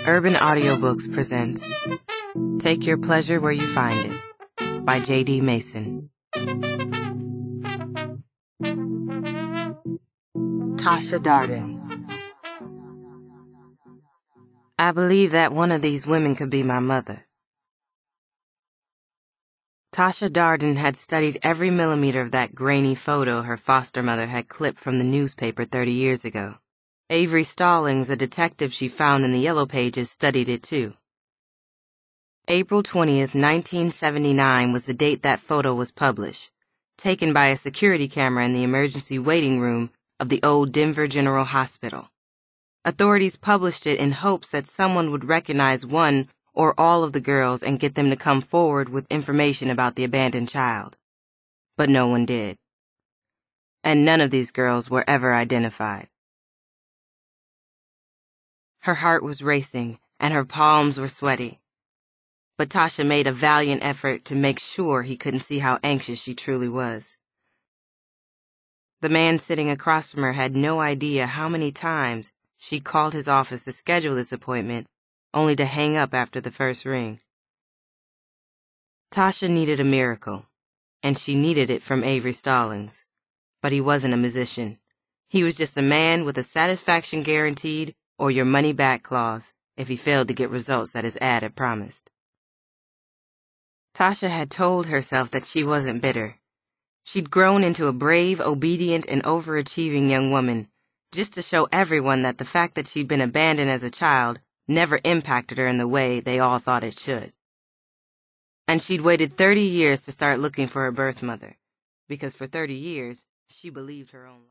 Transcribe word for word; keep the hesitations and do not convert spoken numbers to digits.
Urban Audiobooks presents Take Your Pleasure Where You Find It by J D Mason. Tasha Darden. I believe that one of these women could be my mother. Tasha Darden had studied every millimeter of that grainy photo her foster mother had clipped from the newspaper thirty years ago. Avery Stallings, a detective she found in the Yellow Pages, studied it too. April twentieth, nineteen seventy-nine was the date that photo was published, taken by a security camera in the emergency waiting room of the old Denver General Hospital. Authorities published it in hopes that someone would recognize one or all of the girls and get them to come forward with information about the abandoned child. But no one did. And none of these girls were ever identified. Her heart was racing, and her palms were sweaty. But Tasha made a valiant effort to make sure he couldn't see how anxious she truly was. The man sitting across from her had no idea how many times she'd called his office to schedule this appointment, only to hang up after the first ring. Tasha needed a miracle, and she needed it from Avery Stallings. But he wasn't a musician. He was just a man with a satisfaction guaranteed or your money-back clause if he failed to get results that his ad had promised. Tasha had told herself that she wasn't bitter. She'd grown into a brave, obedient, and overachieving young woman, just to show everyone that the fact that she'd been abandoned as a child never impacted her in the way they all thought it should. And she'd waited thirty years to start looking for her birth mother, because for thirty years she believed her own life.